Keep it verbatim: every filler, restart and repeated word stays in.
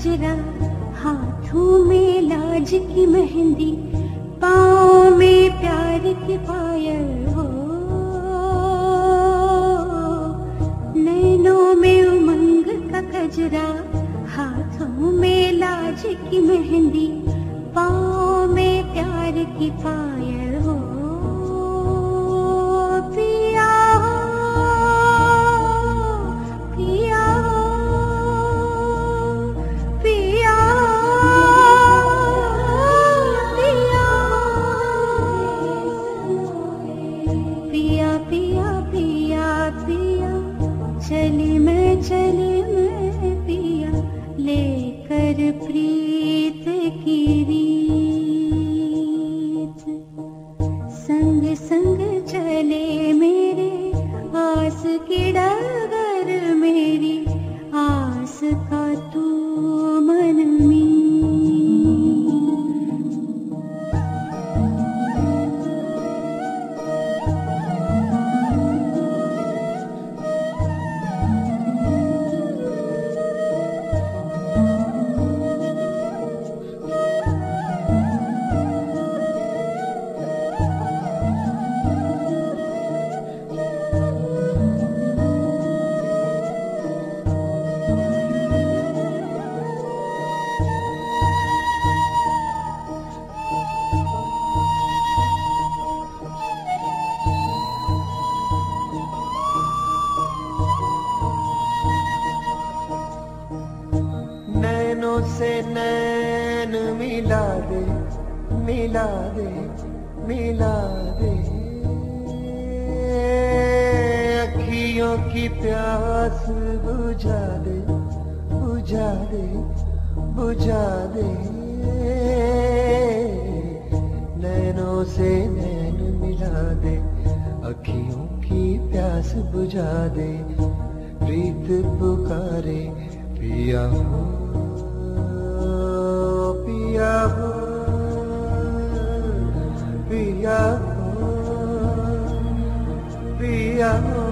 गजरा, हाथों में लाज की मेहंदी, पाँव में प्यार की पायल हो, नैनों में उमंग का गजरा, हाथों में लाज की मेहंदी, पाँव में प्यार की पायल हो। पिया पिया पिया पिया पिया पिया पिया, चली मैं चली मैं पिया, लेकर प्रीत की रीत, संग संग चले मेरे आस की डगर, मेरी आस का तू मन में। नैनों से नैन मिला दे, मिला दे, मिला दे, अखियों की प्यास बुझा दे, बुझा दे, बुझा दे, नैनों से नैन मिला दे, अखियों की प्यास बुझा दे, प्रीत पुकारे पिया हो, पिया हो, पिया हो, पिया हो।